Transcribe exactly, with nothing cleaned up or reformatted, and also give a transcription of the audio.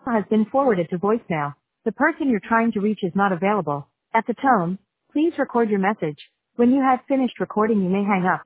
has been forwarded to voicemail. The person you're trying to reach is not available. At the tone, please record your message. When you have finished recording, you may hang up.